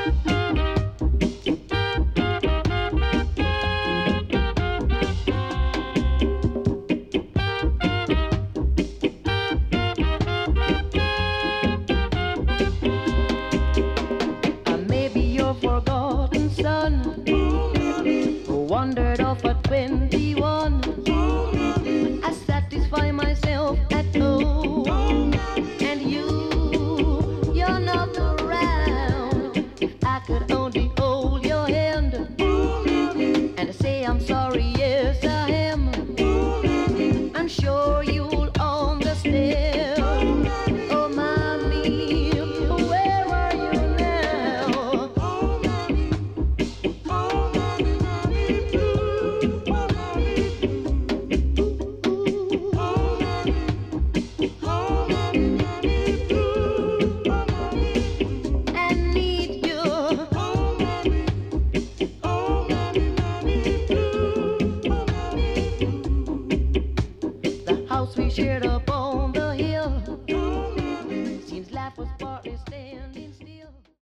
Maybe your forgotten son who wandered off at 21. I satisfy myself at home, and you're not around. If I could only hold your hand and say I'm sorry, yes I am. I'm sure you'll understand. Oh, mommy, where are you now? I need you. The house we shared up